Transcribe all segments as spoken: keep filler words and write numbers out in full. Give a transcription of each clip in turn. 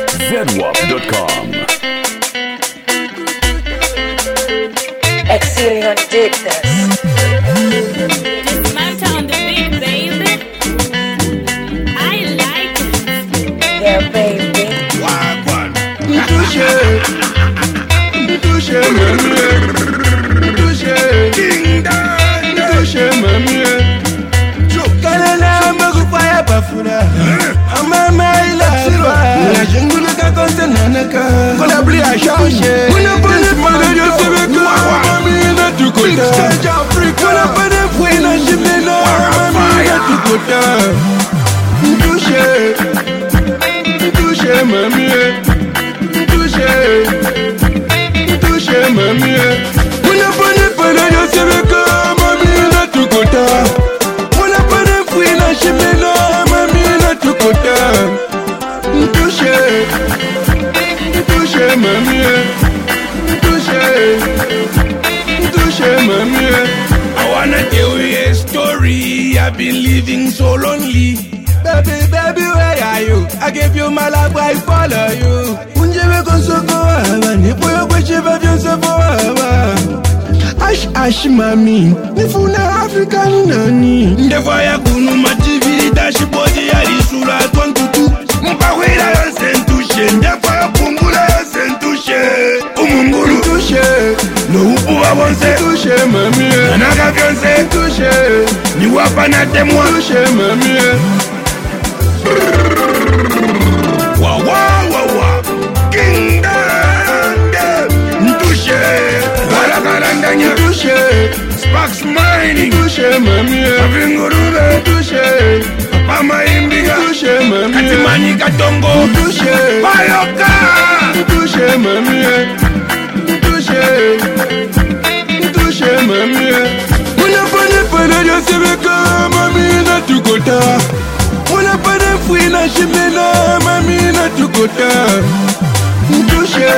zedwap dot com. Exceeding on dickness. Dismantle on the beat, baby. I like it. Yeah, baby. Wagwan. Touché, touché, mamie, touché, Ding dong. touché, mamie. Kalala magufaya bafura, amama ilaba. La jungle ka konse nanaka, kola bli a changer. Kuna pone pone yo sebeka, mami na tukota. Stage Africa, kuna pone fwina shimena, mami na tukota. Touché, touché, mamie. Touché, touché, mamie. Kuna pone pone yo sebeka, mami na tukota. Kuna pone fwina shimena, mami na tukota. Touché, touché, mamie. Touché, touché, mamie. I wanna tell you a story. I've been living so lonely. Baby, baby, where are you? I gave you my life, I follow you. Unjebe konsoko hawa, nipo yo kwechiva vyonse forever. Ash, ash, mami, nifuna African nani. Ndefa ya kunu mativiri dashboard ya lisura twantutu. Mpawira yonse ntushe. Ndefa ya kumbula yonse ntushe. Umunguru Touché, no upu wa bonse. touché, mamie. Anaka vyonse Touché, ni wapa na temwa. touché, mamie. Wa wa wa wa King Dande Ntushe Wala karandanya Touché, Sparks mining touché, mamie. Avingurube Touché, Papa maimbiga touché, mamie. Katimani katongo Touché, Bayoka touché, mamie. Touché, touché, mamie. Muna pane pane yo sebeka, mami na tukota. Muna pane fwina shimena, mami na tukota. Touché,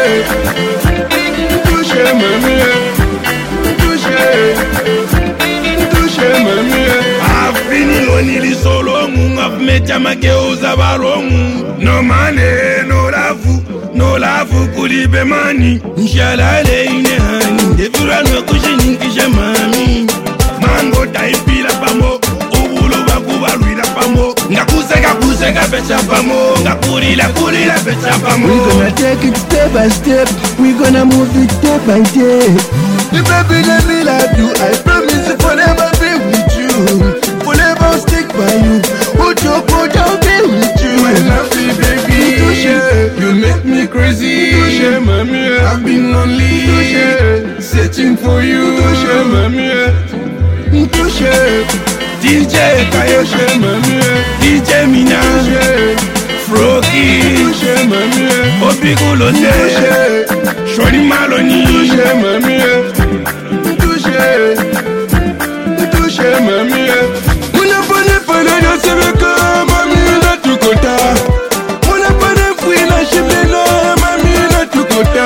touché, mamie. Touché, touché, mamie. Afini lonili solongu Afmecha makeuza barongu No money, no love No love kulibe mani Nshalale ine hani Defura no kushini kisha mami Mango taipila pamo Ubulu bakuba ruila pamo Ngakuseka kuseka pecha pamo Ngakurila kurila pecha pamo We gonna take it step by step. We gonna move it day by day. The baby let me love you. I promise to forever be with you. Forever stick by you. Ojo Ojo be with you. My lovely baby Touché, You make me crazy touché, mamie. I've been lonely Touché, Searching for you touché, mamie. Touché, D J Kayosha touché, mamie. D J Mina Touché, Froki touché, mamie. Obikulote Touché, Shoni Maloni touché, mamie. Touché, touché, mamie. Muna pane pane yo sebeka, mami na tukota. Muna pane fwina shimena, mami na tukota.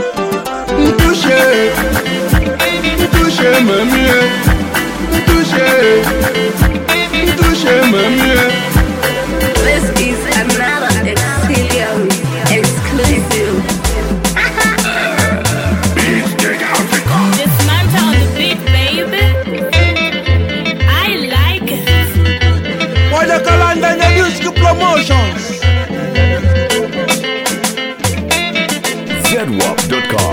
Touché, touché, mamie. Touché, touché, mamie. This is another Exilium exclusive. Dismantle on the beat, baby. I like it. Why the Kalandanya Music Promotions? zedwap dot com.